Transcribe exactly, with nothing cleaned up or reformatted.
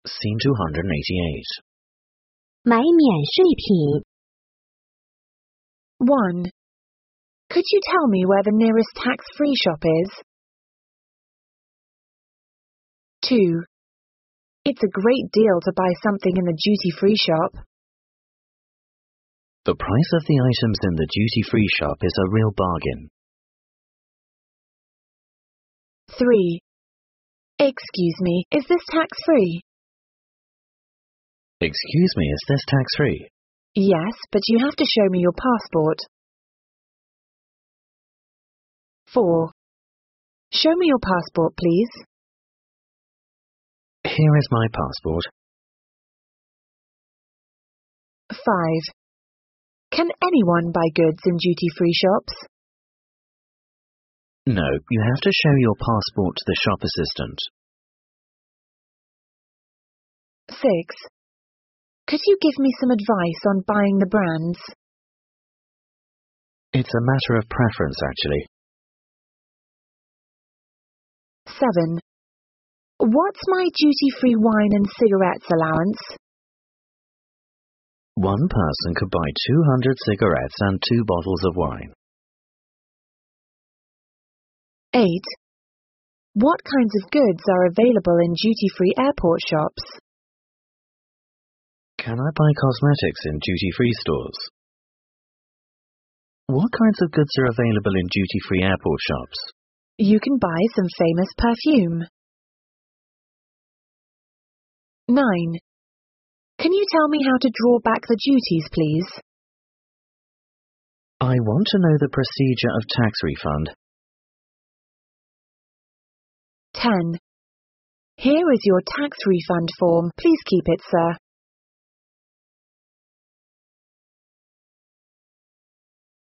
Scene two hundred eighty-eight. 买免税品。 one. Could you tell me where the nearest tax-free shop is? two. It's a great deal to buy something in the duty-free shop. The price of the items in the duty-free shop is a real bargain. three. Excuse me, is this tax-free? Excuse me, is this tax-free? Yes, but you have to show me your passport. four. Show me your passport, please. Here is my passport. five. Can anyone buy goods in duty-free shops? No, you have to show your passport to the shop assistant. six. Could you give me some advice on buying the brands? It's a matter of preference, actually. seven. What's my duty-free wine and cigarettes allowance? One person could buy two hundred cigarettes and two bottles of wine. eight. What kinds of goods are available in duty-free airport shops? Can I buy cosmetics in duty-free stores? What kinds of goods are available in duty-free airport shops? You can buy some famous perfume. nine. Can you tell me how to draw back the duties, please? I want to know the procedure of tax refund. ten. Here is your tax refund form. Please keep it, sir.